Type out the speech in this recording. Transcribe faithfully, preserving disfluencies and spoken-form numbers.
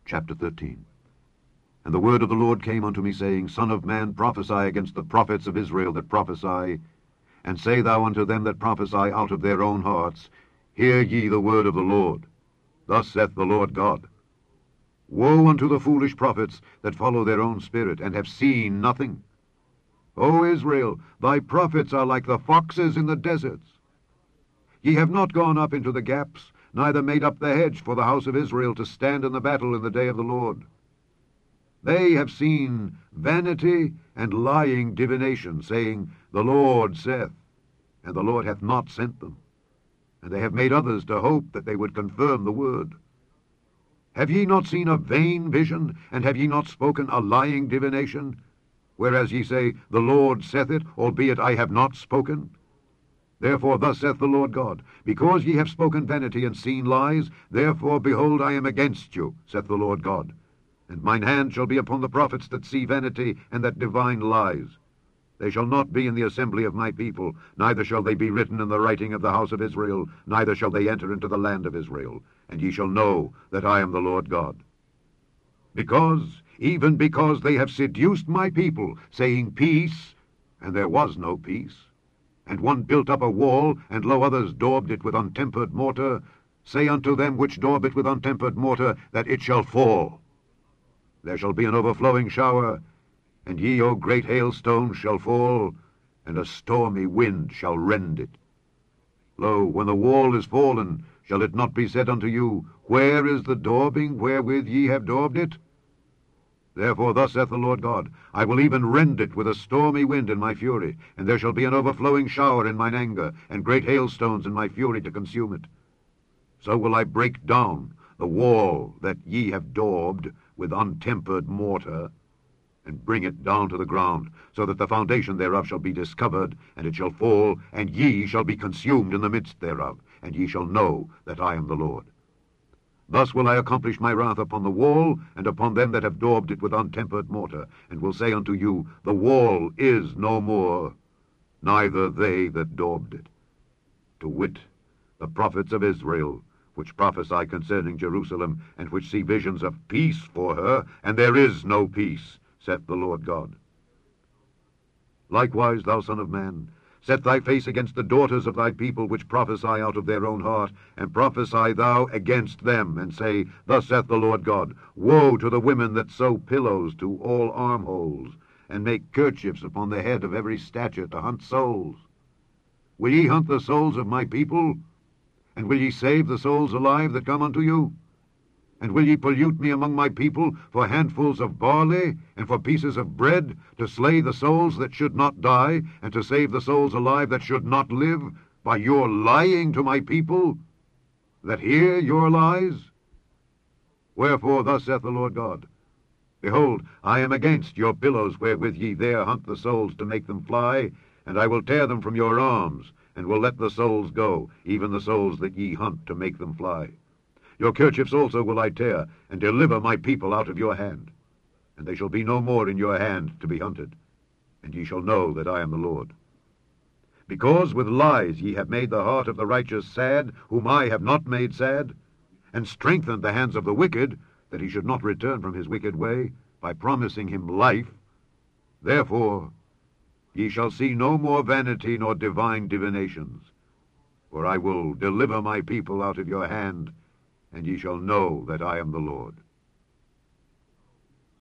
Chapter thirteen. And the word of the Lord came unto me, saying, Son of man, prophesy against the prophets of Israel that prophesy, and say thou unto them that prophesy out of their own hearts, Hear ye the word of the Lord. Thus saith the Lord God, Woe unto the foolish prophets that follow their own spirit, and have seen nothing. O Israel, thy prophets are like the foxes in the deserts. Ye have not gone up into the gaps, neither made up the hedge for the house of Israel to stand in the battle in the day of the Lord. They have seen vanity and lying divination, saying, The Lord saith, and the Lord hath not sent them. And they have made others to hope that they would confirm the word. Have ye not seen a vain vision, and have ye not spoken a lying divination? Whereas ye say, The Lord saith it, albeit I have not spoken. Therefore thus saith the Lord God, Because ye have spoken vanity and seen lies, therefore, behold, I am against you, saith the Lord God. And mine hand shall be upon the prophets that see vanity and that divine lies. They shall not be in the assembly of my people, neither shall they be written in the writing of the house of Israel, neither shall they enter into the land of Israel. And ye shall know that I am the Lord God. Because, even because they have seduced my people, saying, Peace, and there was no peace, and one built up a wall, and lo, others daubed it with untempered mortar, say unto them which daub it with untempered mortar, that it shall fall. There shall be an overflowing shower, and ye, O great hailstones, shall fall, and a stormy wind shall rend it. Lo, when the wall is fallen, shall it not be said unto you, Where is the daubing wherewith ye have daubed it? Therefore thus saith the Lord God, I will even rend it with a stormy wind in my fury, and there shall be an overflowing shower in mine anger, and great hailstones in my fury to consume it. So will I break down the wall that ye have daubed with untempered mortar, and bring it down to the ground, so that the foundation thereof shall be discovered, and it shall fall, and ye shall be consumed in the midst thereof, and ye shall know that I am the Lord. Thus will I accomplish my wrath upon the wall, and upon them that have daubed it with untempered mortar, and will say unto you, The wall is no more, neither they that daubed it. To wit, the prophets of Israel, which prophesy concerning Jerusalem, and which see visions of peace for her, and there is no peace, saith the Lord God. Likewise, thou son of man, set thy face against the daughters of thy people, which prophesy out of their own heart, and prophesy thou against them, and say, Thus saith the Lord God, Woe to the women that sew pillows to all armholes, and make kerchiefs upon the head of every stature to hunt souls. Will ye hunt the souls of my people? And will ye save the souls alive that come unto you? And will ye pollute me among my people for handfuls of barley, and for pieces of bread, to slay the souls that should not die, and to save the souls alive that should not live, by your lying to my people, that hear your lies? Wherefore thus saith the Lord God, Behold, I am against your pillows wherewith ye there hunt the souls to make them fly, and I will tear them from your arms, and will let the souls go, even the souls that ye hunt to make them fly. Your kerchiefs also will I tear, and deliver my people out of your hand. And they shall be no more in your hand to be hunted, and ye shall know that I am the Lord. Because with lies ye have made the heart of the righteous sad, whom I have not made sad, and strengthened the hands of the wicked, that he should not return from his wicked way, by promising him life, therefore ye shall see no more vanity nor divine divinations. For I will deliver my people out of your hand, and ye shall know that I am the Lord.